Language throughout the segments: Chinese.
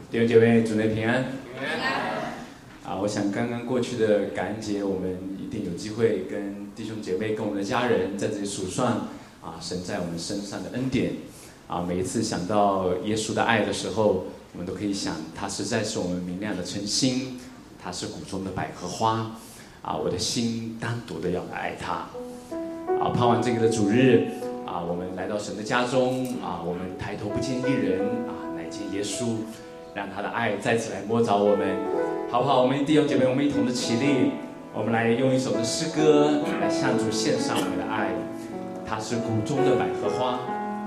弟兄姐妹，主内平安。我想刚刚过去的感恩节，我们一定有机会跟弟兄姐妹、跟我们的家人在这里数算神在我们身上的恩典。每一次想到耶稣的爱的时候，我们都可以想，他实在是我们明亮的晨星，他是谷中的百合花。我的心单独的要来爱他。盼望这个的主日，我们来到神的家中，我们抬头不见一人，乃见耶稣，让他的爱再次来摸着我们，好不好？我们弟兄姐妹，我们一同的起立，我们来用一首的诗歌来向主献上我们的爱。他是谷中的百合花。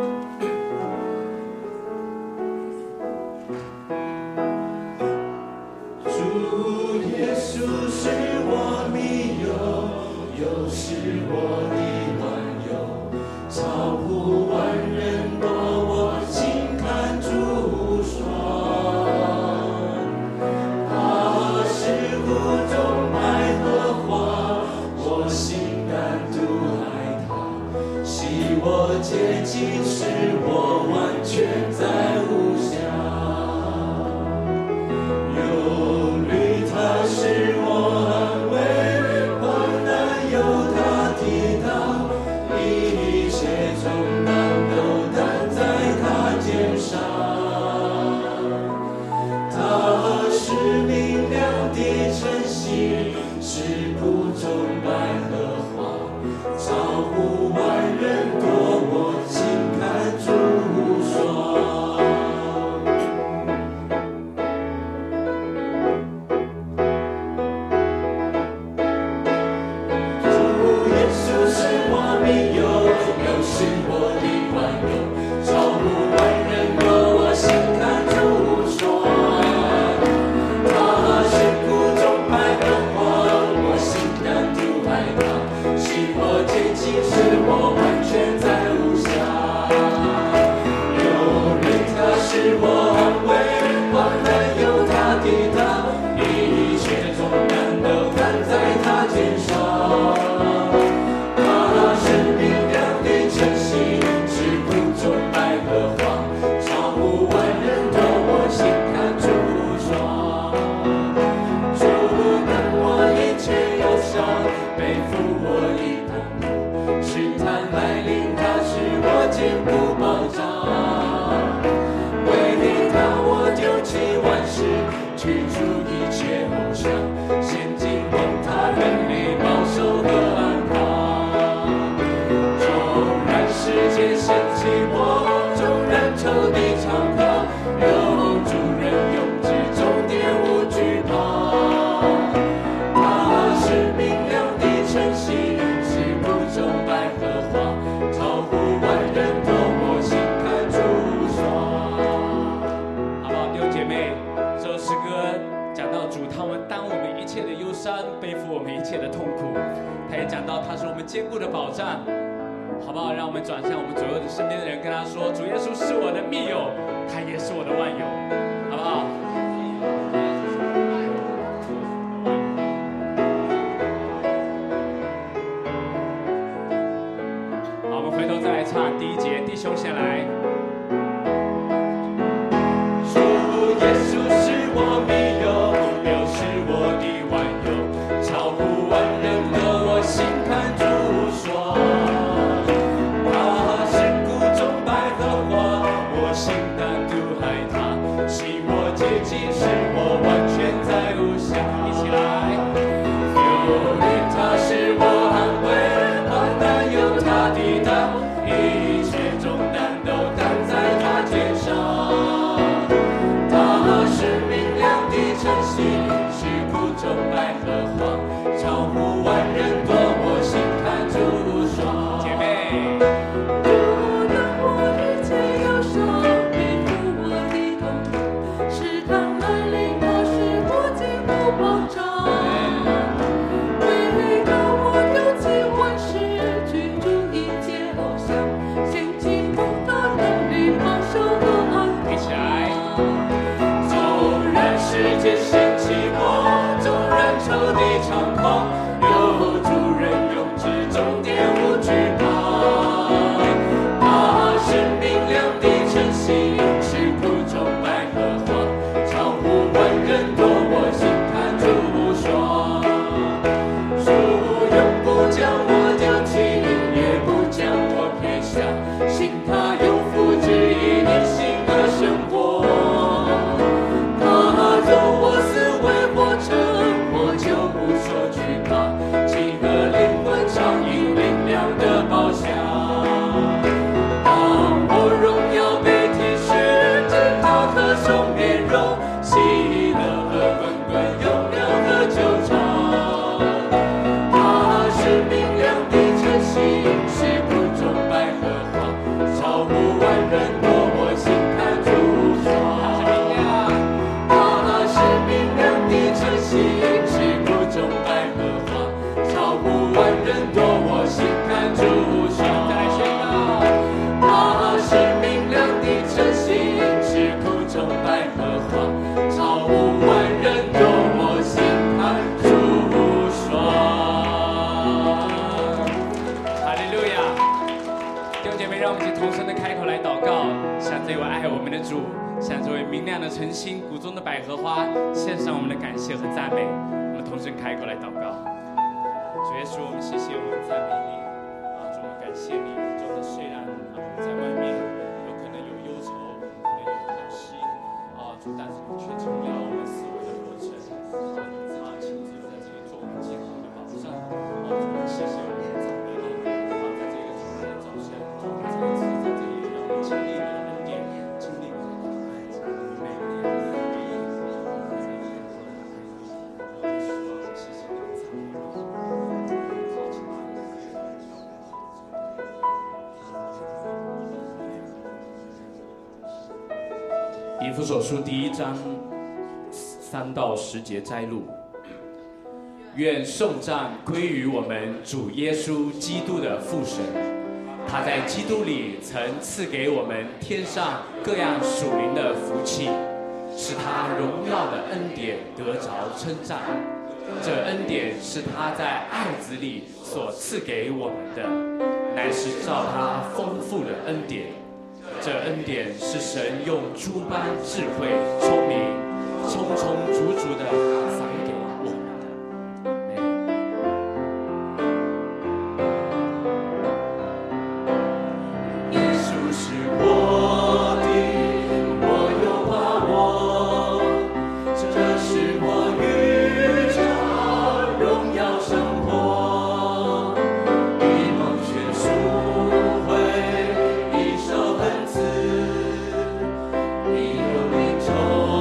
主耶稣是我密友，又是我的万有，超乎万人多，我心看主爽。他是谷中百合花，我心单独爱他，喜我接近，使我完全在无瑕。他是我安慰，患难有他抵挡，一切重担都担在他肩上。他是明亮的晨星，是谷中百合花，超乎万人多，我心看主爽。 坚固的保障，好不好？让我们转向我们左右的身边的人，跟他说：主耶稣是我的密友，他也是我的万有，好不好？好，我们回头再来唱第一节，弟兄先来。 主耶稣是我密友，又是我的万有，超乎万人多，我心看主。心单独爱他，喜我接近，使我完全在无瑕。一起来，有灵他是我安慰，患难有他抵挡，一切重担都担在他肩上。他是明亮的晨星，是谷中百合花，超乎万人多，我心看主爽。姐妹。 喜乐和滚滚永远和久长。他是明亮的晨星，是苦中百合花，超乎万人多，我心看主爽。他是明亮的晨星，是苦中百合花，超乎万人多，我心看主爽。他是明亮的晨星，是苦中百合花，超乎万人多，我心看主爽。 哈利路亚！弟兄姐妹，让我们一起同声的开口来祷告，向这位爱我们的主，向这位明亮的晨星、谷中的百合花，献上我们的感谢和赞美。我们同声开口来祷告。主耶稣，我们谢谢，我们赞美你。主，我们感谢你。主，虽然我们在外面有可能有忧愁，可能有叹息，主，但是你却成了我们思维的过程。你亲自在这里做我们健康的保障。主，谢谢我们赞美你。在这个主日的早晨，我们再一次在这里让我们经历你的恩典，经历你的爱，每个人的回应，在这里我的爱你。主啊，谢谢你的赞美你。以弗所书第1章3到10节摘录：愿颂赞归于我们主耶稣基督的父神，他在基督里曾赐给我们天上各样属灵的福气，使他荣耀的恩典得着称赞。这恩典是他在爱子里所赐给我们的，乃是照他丰富的恩典。这恩典是神用诸般智慧、聪明，充充足足的赏给我们的。 耶稣是我的，我有把握，这是我预兆荣耀生活，一梦全赎回，一手恩赐，一有灵筹。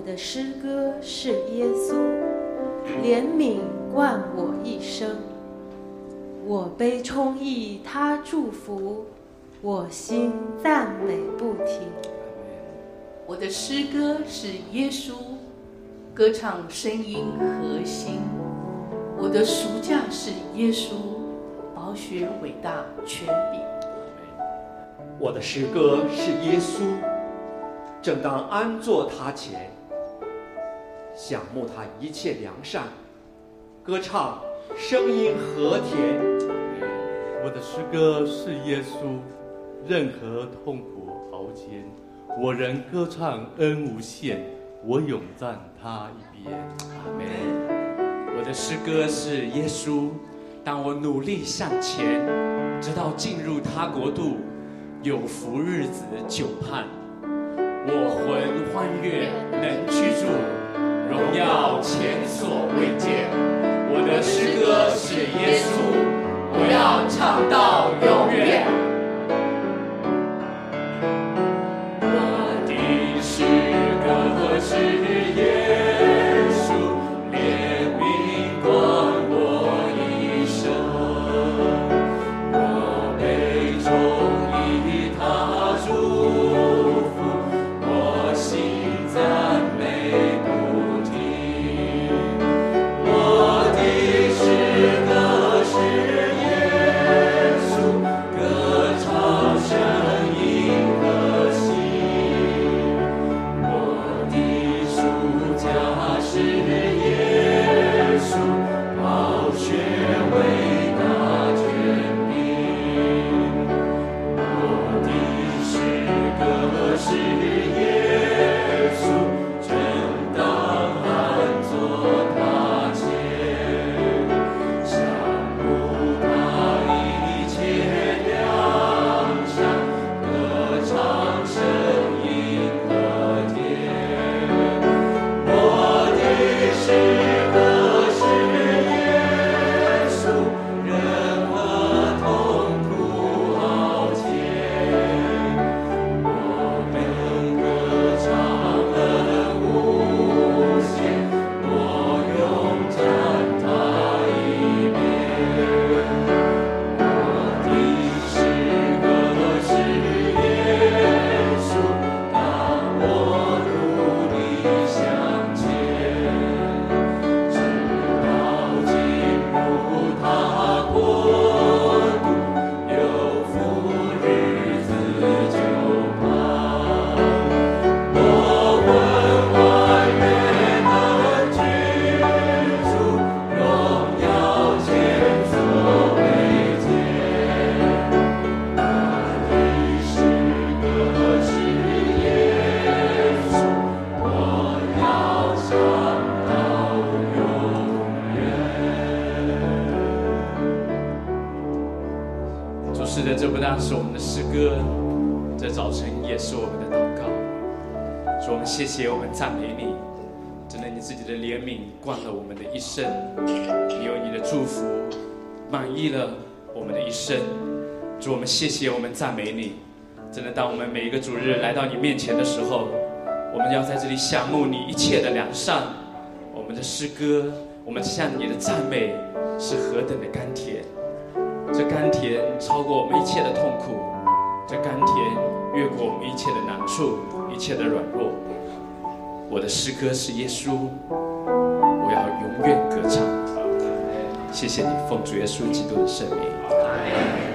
的诗歌是耶稣，怜悯贯我一生。我悲充溢他祝福，我心赞美不停。 我的诗歌是耶稣，歌唱声音和心。我的赎价是耶稣，宝血伟大权柄。 我的诗歌是耶稣，正当安坐他前，想慕他一切良善，歌唱声音和甜。 我的诗歌是耶稣，任何痛苦熬煎，我仍歌唱恩无限，我永赞他一边。 阿们。我的诗歌是耶稣，当我努力向前，直到进入他国度，有福日子久盼。我魂欢悦能居住，荣耀前所未见。我的诗歌是耶稣，我要唱到永远。我的诗歌是耶稣，怜悯贯我一生。我悲衷以他祝福，我心赞美不停。我的诗歌是耶稣，歌唱声音和心。我的赎价是耶稣，宝血伟大权柄。我的诗歌是耶稣，正当安坐他前，想慕他一切良善，歌唱声音和甜。我的诗歌是耶稣，任何痛苦熬煎，我们歌唱恩无限，我永赞他一遍。我的诗歌是耶稣，当我努力向前，直到进入他国度，有福日子久盼。我魂欢悦能居住，荣耀前所未见。我的诗歌是耶稣，我要唱到永远。主，是的，这不但是我们的诗歌，这早晨也是我们的祷告。主，我们谢谢，我们赞美你，真的，你自己的怜悯灌了我们的一生，你有你的祝福满溢了我们的一生。主，我们谢谢，我们赞美你。真的，当我们每一个主日来到你面前的时候，我们要在这里想慕你一切的良善。我们的诗歌，我们向你的赞美是何等的甘甜，这甘甜超过我们一切的痛苦，这甘甜越过我们一切的难处，一切的软弱。我的诗歌是耶稣，我要永远歌唱。谢谢你，奉主耶稣基督的圣名。